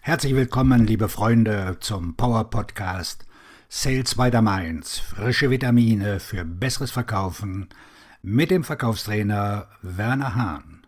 Herzlich willkommen, liebe Freunde, zum Power Podcast Sales by the Mainz. Frische Vitamine für besseres Verkaufen mit dem Verkaufstrainer Werner Hahn.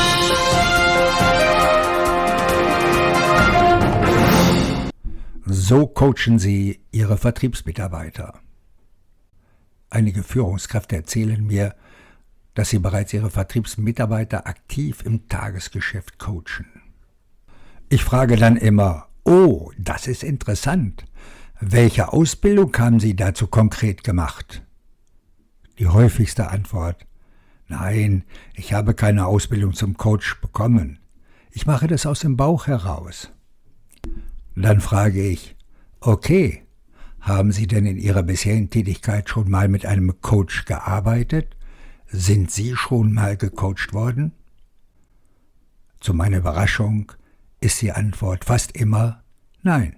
So coachen Sie Ihre Vertriebsmitarbeiter. Einige Führungskräfte erzählen mir, dass sie bereits ihre Vertriebsmitarbeiter aktiv im Tagesgeschäft coachen. Ich frage dann immer, oh, das ist interessant. Welche Ausbildung haben Sie dazu konkret gemacht? Die häufigste Antwort, nein, ich habe keine Ausbildung zum Coach bekommen. Ich mache das aus dem Bauch heraus. Dann frage ich, okay, haben Sie denn in Ihrer bisherigen Tätigkeit schon mal mit einem Coach gearbeitet? Sind Sie schon mal gecoacht worden? Zu meiner Überraschung ist die Antwort fast immer nein.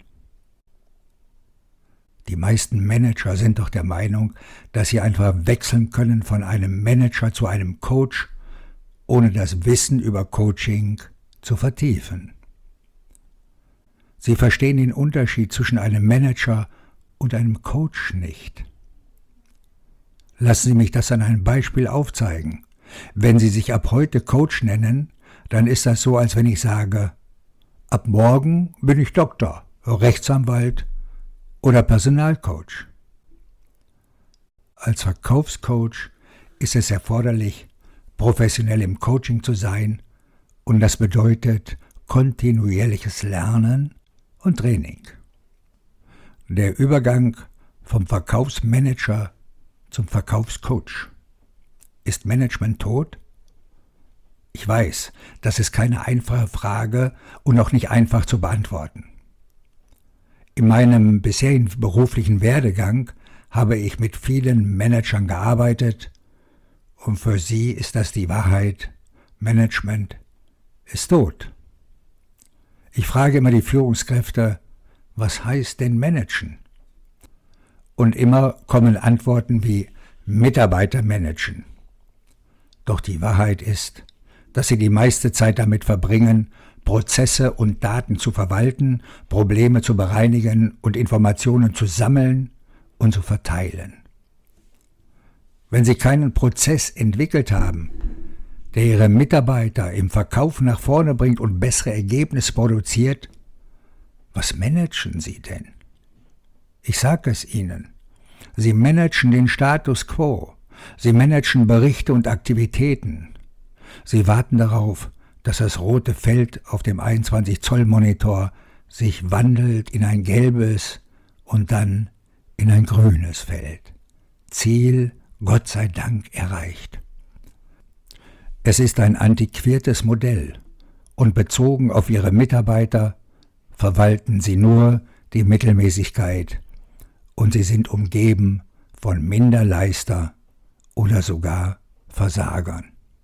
Die meisten Manager sind doch der Meinung, dass sie einfach wechseln können von einem Manager zu einem Coach, ohne das Wissen über Coaching zu vertiefen. Sie verstehen den Unterschied zwischen einem Manager und einem Coach nicht. Lassen Sie mich das an einem Beispiel aufzeigen. Wenn Sie sich ab heute Coach nennen, dann ist das so, als wenn ich sage, ab morgen bin ich Doktor, Rechtsanwalt oder Personalcoach. Als Verkaufscoach ist es erforderlich, professionell im Coaching zu sein, und das bedeutet kontinuierliches Lernen und Training. Der Übergang vom Verkaufsmanager zum Verkaufscoach. Ist Management tot? Ich weiß, das ist keine einfache Frage und auch nicht einfach zu beantworten. In meinem bisherigen beruflichen Werdegang habe ich mit vielen Managern gearbeitet und für sie ist das die Wahrheit, Management ist tot. Ich frage immer die Führungskräfte, was heißt denn managen? Und immer kommen Antworten wie Mitarbeiter managen. Doch die Wahrheit ist, dass sie die meiste Zeit damit verbringen, Prozesse und Daten zu verwalten, Probleme zu bereinigen und Informationen zu sammeln und zu verteilen. Wenn sie keinen Prozess entwickelt haben, der ihre Mitarbeiter im Verkauf nach vorne bringt und bessere Ergebnisse produziert, was managen sie denn? Ich sage es Ihnen, Sie managen den Status quo, Sie managen Berichte und Aktivitäten. Sie warten darauf, dass das rote Feld auf dem 21-Zoll-Monitor sich wandelt in ein gelbes und dann in ein grünes Feld. Ziel, Gott sei Dank, erreicht. Es ist ein antiquiertes Modell und bezogen auf Ihre Mitarbeiter verwalten Sie nur die Mittelmäßigkeit und Sie sind umgeben von Minderleister oder sogar Versagern.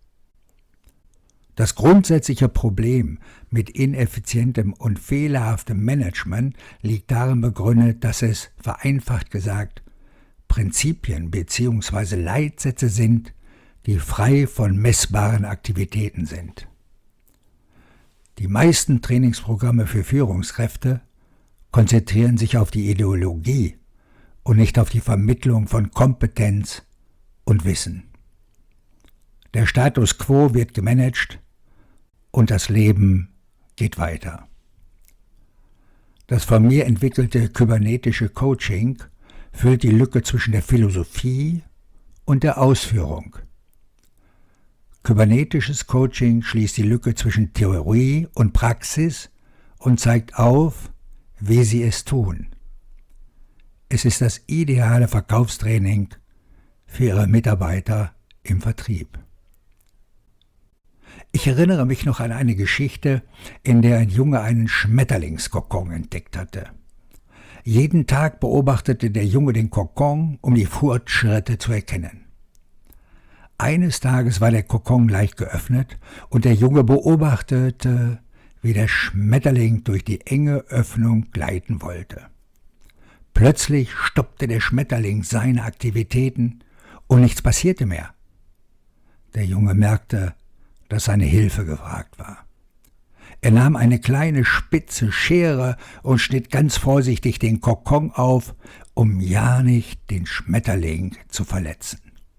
Das grundsätzliche Problem mit ineffizientem und fehlerhaftem Management liegt darin begründet, dass es, vereinfacht gesagt, Prinzipien bzw. Leitsätze sind, die frei von messbaren Aktivitäten sind. Die meisten Trainingsprogramme für Führungskräfte konzentrieren sich auf die Ideologie und nicht auf die Vermittlung von Kompetenz und Wissen. Der Status quo wird gemanagt und das Leben geht weiter. Das von mir entwickelte kybernetische Coaching füllt die Lücke zwischen der Philosophie und der Ausführung. Kybernetisches Coaching schließt die Lücke zwischen Theorie und Praxis und zeigt auf, wie Sie es tun. Es ist das ideale Verkaufstraining für Ihre Mitarbeiter im Vertrieb. Ich erinnere mich noch an eine Geschichte, in der ein Junge einen Schmetterlingskokon entdeckt hatte. Jeden Tag beobachtete der Junge den Kokon, um die Fortschritte zu erkennen. Eines Tages war der Kokon leicht geöffnet und der Junge beobachtete, wie der Schmetterling durch die enge Öffnung gleiten wollte. Plötzlich stoppte der Schmetterling seine Aktivitäten und nichts passierte mehr. Der Junge merkte, dass seine Hilfe gefragt war. Er nahm eine kleine spitze Schere und schnitt ganz vorsichtig den Kokon auf, um ja nicht den Schmetterling zu verletzen.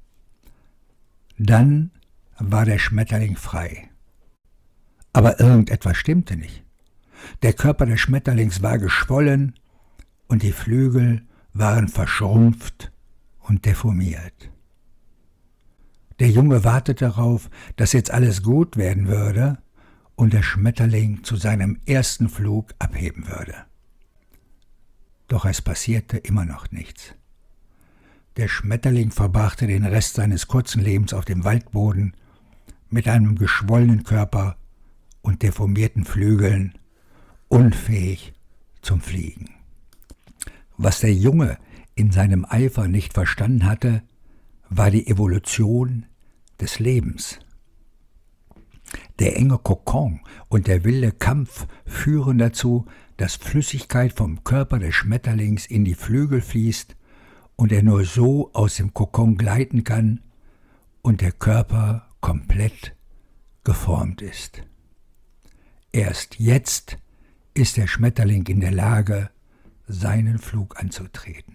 Dann war der Schmetterling frei. Aber irgendetwas stimmte nicht. Der Körper des Schmetterlings war geschwollen und die Flügel waren verschrumpft und deformiert. Der Junge wartete darauf, dass jetzt alles gut werden würde und der Schmetterling zu seinem ersten Flug abheben würde. Doch es passierte immer noch nichts. Der Schmetterling verbrachte den Rest seines kurzen Lebens auf dem Waldboden mit einem geschwollenen Körper und deformierten Flügeln, unfähig zum Fliegen. Was der Junge in seinem Eifer nicht verstanden hatte, war die Evolution des Lebens. Der enge Kokon und der wilde Kampf führen dazu, dass Flüssigkeit vom Körper des Schmetterlings in die Flügel fließt und er nur so aus dem Kokon gleiten kann und der Körper komplett geformt ist. Erst jetzt ist der Schmetterling in der Lage, seinen Flug anzutreten.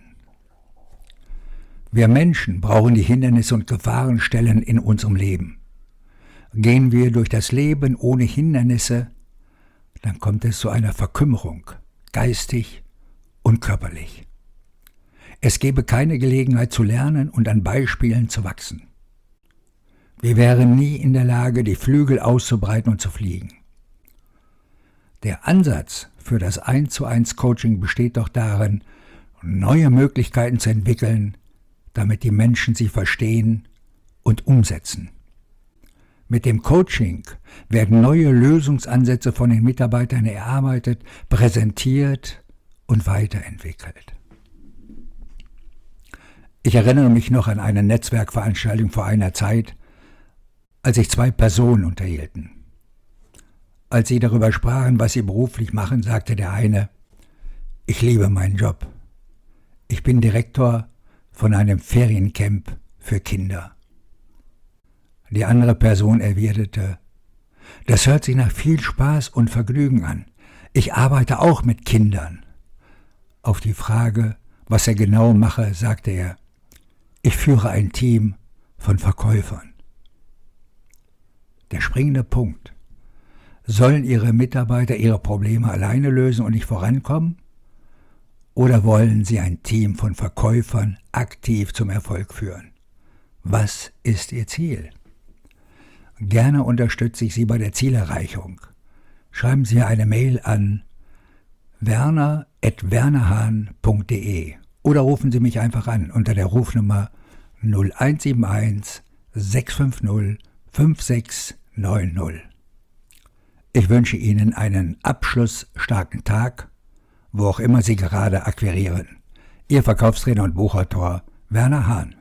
Wir Menschen brauchen die Hindernisse und Gefahrenstellen in unserem Leben. Gehen wir durch das Leben ohne Hindernisse, dann kommt es zu einer Verkümmerung, geistig und körperlich. Es gäbe keine Gelegenheit zu lernen und an Beispielen zu wachsen. Wir wären nie in der Lage, die Flügel auszubreiten und zu fliegen. Der Ansatz für das 1:1 Coaching besteht doch darin, neue Möglichkeiten zu entwickeln, damit die Menschen sie verstehen und umsetzen. Mit dem Coaching werden neue Lösungsansätze von den Mitarbeitern erarbeitet, präsentiert und weiterentwickelt. Ich erinnere mich noch an eine Netzwerkveranstaltung vor einer Zeit, als sich 2 Personen unterhielten. Als sie darüber sprachen, was sie beruflich machen, sagte der eine: Ich liebe meinen Job. Ich bin Direktor von einem Feriencamp für Kinder. Die andere Person erwiderte: Das hört sich nach viel Spaß und Vergnügen an. Ich arbeite auch mit Kindern. Auf die Frage, was er genau mache, sagte er: Ich führe ein Team von Verkäufern. Der springende Punkt: Sollen Ihre Mitarbeiter ihre Probleme alleine lösen und nicht vorankommen? Oder wollen Sie ein Team von Verkäufern aktiv zum Erfolg führen? Was ist Ihr Ziel? Gerne unterstütze ich Sie bei der Zielerreichung. Schreiben Sie mir eine Mail an werner@wernerhahn.de oder rufen Sie mich einfach an unter der Rufnummer 0171 650 5690. Ich wünsche Ihnen einen abschlussstarken Tag, wo auch immer Sie gerade akquirieren. Ihr Verkaufstrainer und Buchautor Werner Hahn.